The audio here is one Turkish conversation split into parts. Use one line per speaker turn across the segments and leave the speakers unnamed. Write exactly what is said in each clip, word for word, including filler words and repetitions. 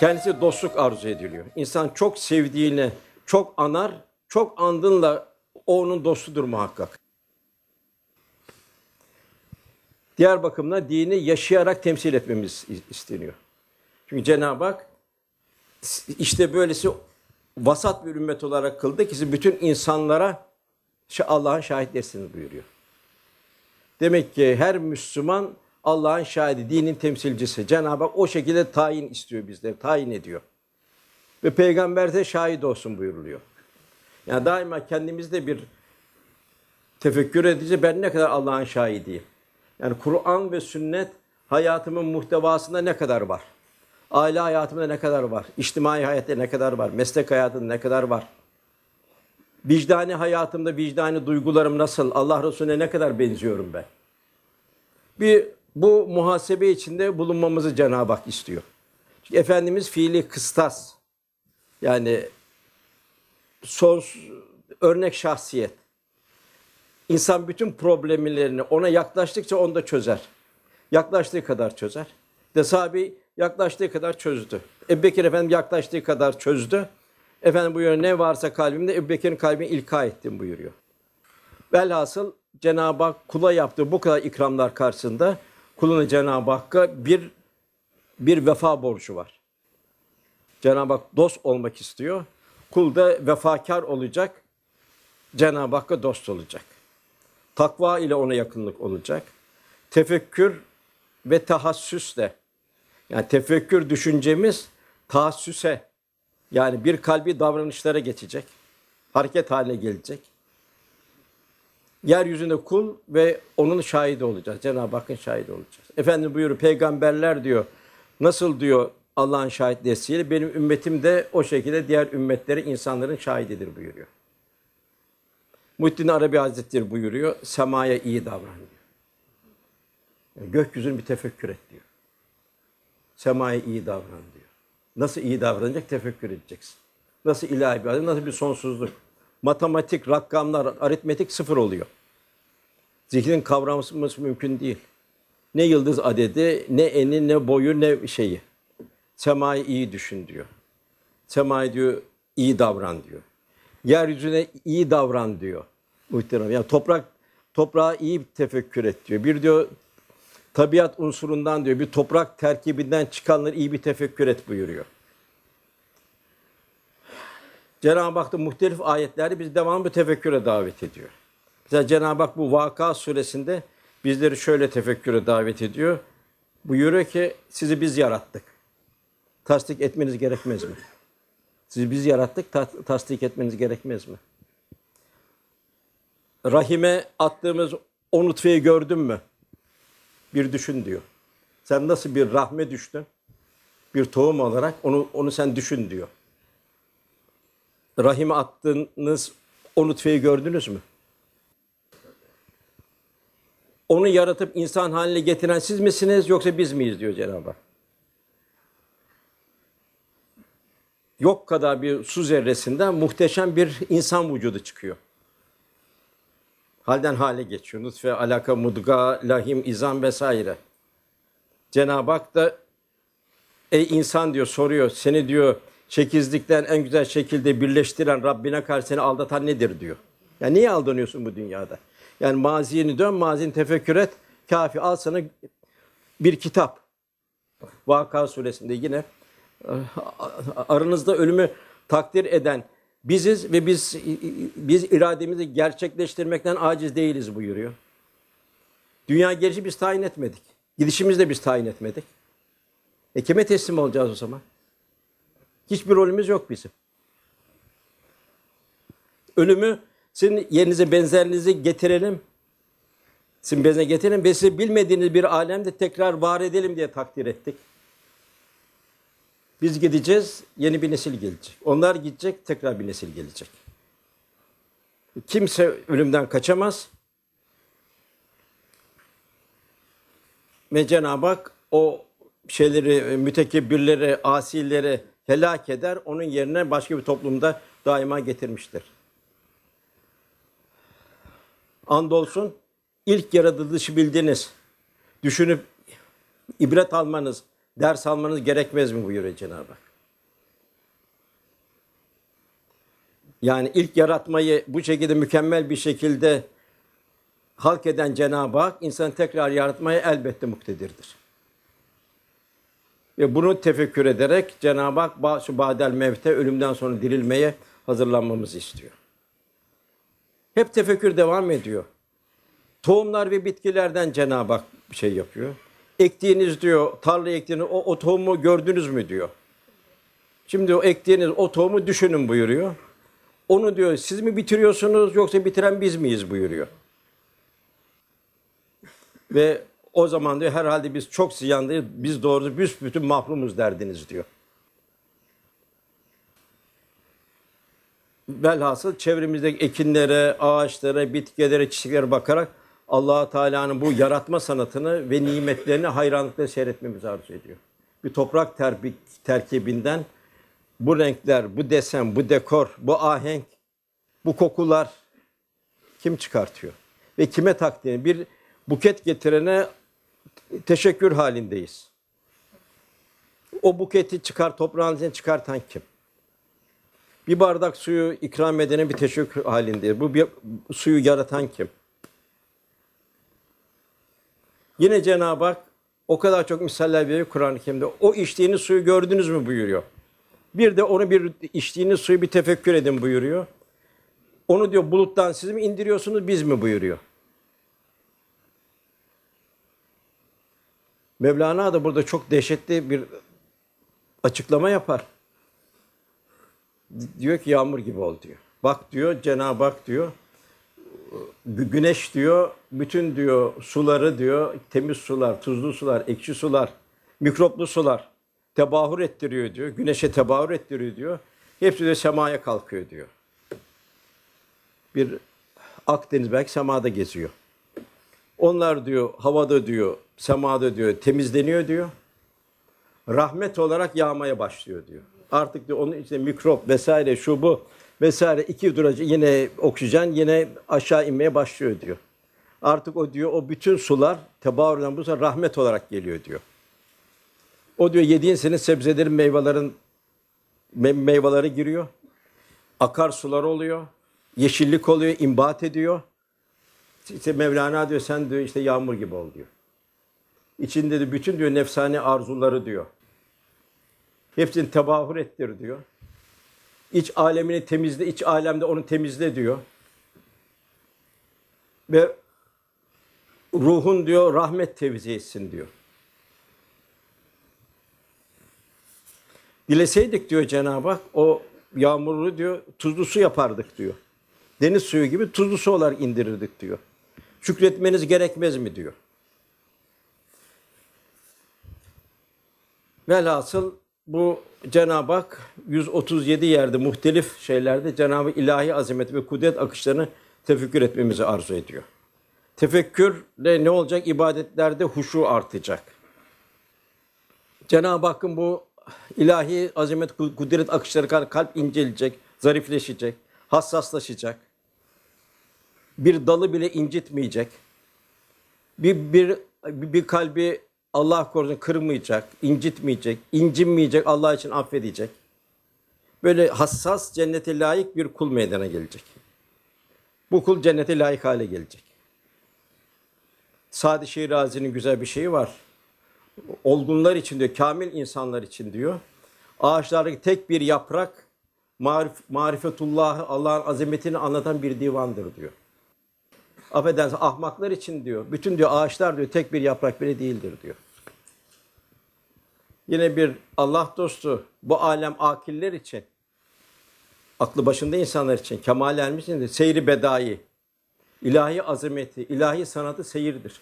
Kendisi dostluk arzu ediliyor. İnsan çok sevdiğini çok anar, çok andığında o onun dostudur muhakkak. Diğer bakımdan dini yaşayarak temsil etmemiz isteniyor. Çünkü Cenab-ı Hak işte böylesi vasat bir ümmet olarak kıldı ki siz bütün insanlara Allah'ın şahitlersiniz buyuruyor. Demek ki her Müslüman Allah'ın şahidi, dinin temsilcisi. Cenab-ı Hak o şekilde tayin istiyor bizleri, tayin ediyor. Ve peygamber de şahit olsun buyuruluyor. Yani daima kendimizde bir tefekkür edici, ben ne kadar Allah'ın şahidiyim. Yani Kur'an ve sünnet hayatımın muhtevasında ne kadar var? Aile hayatımda ne kadar var? İçtimai hayatta ne kadar var? Meslek hayatında ne kadar var? Vicdani hayatımda vicdani duygularım nasıl? Allah Resulüne ne kadar benziyorum ben? Bir bu muhasebe içinde bulunmamızı Cenab-ı Hak istiyor. Çünkü Efendimiz fiili kıstas. Yani son örnek şahsiyet. İnsan bütün problemlerini ona yaklaştıkça onu da çözer. Yaklaştığı kadar çözer. De sahabe yaklaştığı kadar çözdü. Ebubekir Efendim yaklaştığı kadar çözdü. Efendim buyuruyor ne varsa kalbimde Ebubekir'in kalbine ilka ettim buyuruyor. Velhasıl Cenab-ı Hak kula yaptığı bu kadar ikramlar karşısında kuluna Cenab-ı Hakk'a bir bir vefa borcu var. Cenab-ı Hak dost olmak istiyor. Kul da vefakar olacak. Cenab-ı Hakk'a dost olacak. Takva ile ona yakınlık olacak. Tefekkür ve tahassüsle. Yani tefekkür düşüncemiz tahassüse, yani bir kalbi davranışlara geçecek. Hareket haline gelecek. Yeryüzünde kul ve onun şahidi olacağız. Cenab-ı Hakk'ın şahidi olacağız. Efendim buyuruyor, peygamberler diyor, nasıl diyor Allah'ın şahitliğiyle benim ümmetim de o şekilde diğer ümmetleri insanların şahididir buyuruyor. Muhittin Arabi Hazretleri buyuruyor, semaya iyi davran diyor. Yani gökyüzünü bir tefekkür et diyor. Semaya iyi davran diyor. Nasıl iyi davranacak? Tefekkür edeceksin. Nasıl ilahi bir adet, nasıl bir sonsuzluk. Matematik, rakamlar, aritmetik sıfır oluyor. Zihnin kavraması mümkün değil. Ne yıldız adedi, ne eni, ne boyu, ne şeyi. Semayı iyi düşün diyor. Semayı diyor, iyi davran diyor. Yeryüzüne iyi davran diyor. Muhterem. Yani toprak, toprağa iyi tefekkür et diyor. Bir diyor, tabiat unsurundan diyor, bir toprak terkibinden çıkanları iyi bir tefekkür et buyuruyor. Cenab-ı Hak da muhtelif ayetlerde bizi devamlı tefekküre davet ediyor. Mesela Cenab-ı Hak bu Vaka suresinde bizleri şöyle tefekküre davet ediyor. Buyuruyor ki sizi biz yarattık. Tasdik etmeniz gerekmez mi? Sizi biz yarattık, ta- tasdik etmeniz gerekmez mi? Rahime attığımız o nutfeyi gördün mü? Bir düşün diyor. Sen nasıl bir rahme düştün? Bir tohum olarak onu onu sen düşün diyor. Rahime attığınız o nutfeyi gördünüz mü? Onu yaratıp insan haline getiren siz misiniz yoksa biz miyiz diyor Cenab-ı Hak. Yok kadar bir su zerresinden muhteşem bir insan vücudu çıkıyor. Halden hale geçiyor. Nutfe, alaka, mudga, lahim, izam vesaire. Cenab-ı Hak da ey insan diyor, soruyor. Seni diyor çekizlikten en güzel şekilde birleştiren, Rabbine karşı seni aldatan nedir diyor. Yani niye aldanıyorsun bu dünyada? Yani maziyeni dön, mazini tefekkür et. Kafi, al sana bir kitap. Vaka suresinde yine aranızda ölümü takdir eden biziz ve biz biz irademizi gerçekleştirmekten aciz değiliz buyuruyor. Dünya gelişi biz tayin etmedik. Gidişimizi de biz tayin etmedik. E kime teslim olacağız o zaman? Hiçbir rolümüz yok bizim. Ölümü sizin yerinize benzerinizi getirelim. Sizin benzerine getirelim ve sizi bilmediğiniz bir alemde tekrar var edelim diye takdir ettik. Biz gideceğiz, yeni bir nesil gelecek. Onlar gidecek, tekrar bir nesil gelecek. Kimse ölümden kaçamaz. Ve Cenab-ı Hak o şeyleri, mütekebbirleri, asileri helak eder. Onun yerine başka bir toplumda daima getirmiştir. Andolsun ilk yaratılışı bildiniz. Düşünüp ibret almanız, ders almanız gerekmez mi buyuruyor Cenab-ı Hak. Yani ilk yaratmayı bu şekilde mükemmel bir şekilde halk eden Cenab-ı Hak insanı tekrar yaratmaya elbette muktedirdir. Ve bunu tefekkür ederek Cenab-ı Hak şu badel mevte, ölümden sonra dirilmeye hazırlanmamızı istiyor. Hep tefekkür devam ediyor. Tohumlar ve bitkilerden Cenab-ı Hak bir şey yapıyor. Ektiğiniz diyor, tarlaya ektiğiniz o, o tohumu gördünüz mü diyor. Şimdi o ektiğiniz o tohumu düşünün buyuruyor. Onu diyor siz mi bitiriyorsunuz yoksa bitiren biz miyiz buyuruyor. Ve o zaman diyor herhalde biz çok ziyandayız, biz doğrusu büsbütün mahrumuz derdiniz diyor. Velhasıl çevremizdeki ekinlere, ağaçlara, bitkilere, çiçeklere bakarak Allah-u Teala'nın bu yaratma sanatını ve nimetlerini hayranlıkla seyretmemizi arzu ediyor. Bir toprak terbi, terkibinden bu renkler, bu desen, bu dekor, bu ahenk, bu kokular kim çıkartıyor? Ve kime takdir? Bir buket getirene teşekkür halindeyiz. O buketi çıkar, toprağın içine çıkartan kim? Bir bardak suyu ikram edene bir teşekkür halindeyiz. Bu bir, suyu yaratan kim? Yine Cenab-ı Hak o kadar çok misaller veriyor Kur'an-ı Kerim'de. O içtiğiniz suyu gördünüz mü buyuruyor. Bir de onu bir içtiğiniz suyu bir tefekkür edin buyuruyor. Onu diyor buluttan siz mi indiriyorsunuz biz mi buyuruyor. Mevlana da burada çok dehşetli bir açıklama yapar. Diyor ki yağmur gibi ol diyor. Bak diyor Cenab-ı Hak diyor. Güneş diyor bütün diyor suları diyor temiz sular, tuzlu sular, ekşi sular, mikroplu sular tebahür ettiriyor diyor. Güneşe tebahür ettiriyor diyor. Hepsi de semaya kalkıyor diyor. Bir Akdeniz belki semada geziyor. Onlar diyor havada diyor, semada diyor temizleniyor diyor. Rahmet olarak yağmaya başlıyor diyor. Artık diyor onun içinde mikrop vesaire şu bu vesaire iki duracı yine oksijen yine aşağı inmeye başlıyor diyor. Artık o diyor o bütün sular tebahürden bu sefer rahmet olarak geliyor diyor. O diyor yediğin senin sebzelerin meyvelerin me- meyveleri giriyor. Akarsular oluyor. Yeşillik oluyor, imbat ediyor. İşte Mevlana diyor sen diyor işte yağmur gibi ol diyor. İçinde de bütün diyor nefsani arzuları diyor. Hepsini tebahür ettir diyor. İç alemini temizle, iç alemde onu temizle diyor. Ve ruhun diyor rahmet tevzi etsin diyor. Dileseydik diyor Cenab-ı Hak o yağmuru diyor tuzlu su yapardık diyor. Deniz suyu gibi tuzlu su olarak indirirdik diyor. Şükretmeniz gerekmez mi diyor. Velhasıl bu Cenab-ı Hak yüz otuz yedi yerde muhtelif şeylerde Cenab-ı ilahi azamet ve kudret akışlarını tefekkür etmemizi arzu ediyor. Tefekkürle ne olacak? İbadetlerde huşu artacak. Cenab-ı Hakk'ın bu ilahi azamet kudret akışları kadar kalp incelecek, zarifleşecek, hassaslaşacak. Bir dalı bile incitmeyecek. Bir, bir, bir kalbi Allah korusun kırmayacak, incitmeyecek, incinmeyecek, Allah için affedecek. Böyle hassas, cennete layık bir kul meydana gelecek. Bu kul cennete layık hale gelecek. Sadi Şirazi'nin güzel bir şeyi var. Olgunlar için diyor, kamil insanlar için diyor. Ağaçlardaki tek bir yaprak, marif, marifetullahı, Allah'ın azametini anlatan bir divandır diyor. Affedersiniz ahmaklar için diyor. Bütün diyor ağaçlar diyor tek bir yaprak bile değildir diyor. Yine bir Allah dostu bu alem akiller için, aklı başında insanlar için, kemal ermiş için de seyri bedai, ilahi azameti, ilahi sanatı seyirdir.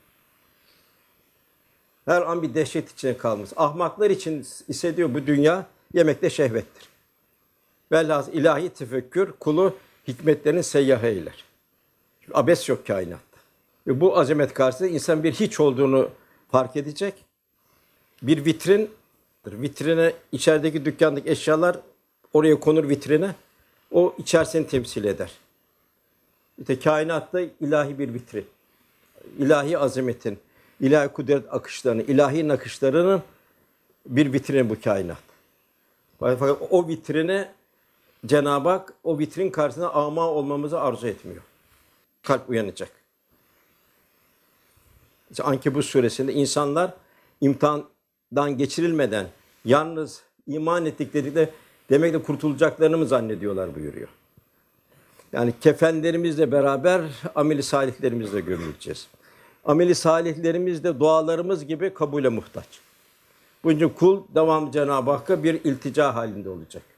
Her an bir dehşet içine kalmış. Ahmaklar için ise diyor bu dünya yemekte şehvettir. Velhâsıl ilahi tefekkür kulu hikmetlerin seyyahı eyler. Çünkü abes yok kainatta. Ve bu azamet karşısında insan bir hiç olduğunu fark edecek. Bir vitrin, vitrine içerideki dükkandaki eşyalar oraya konur vitrine. O içerisini temsil eder. İşte kainatta ilahi bir vitrin. İlahi azametin, ilahi kudret akışlarının, ilahi nakışlarının bir vitrini bu kainat. Fakat o vitrine Cenab-ı Hak o vitrin karşısında ama olmamızı arzu etmiyor. Kalp uyanacak. İşte Ankebut suresinde insanlar imtihandan geçirilmeden yalnız iman ettikleri de demek de kurtulacaklarını mı zannediyorlar buyuruyor. Yani kefenlerimizle beraber ameli salihlerimizle gömüleceğiz. Ameli salihlerimiz de dualarımız gibi kabule muhtaç. Bunun için kul devamlı Cenab-ı Hakk'a bir iltica halinde olacak.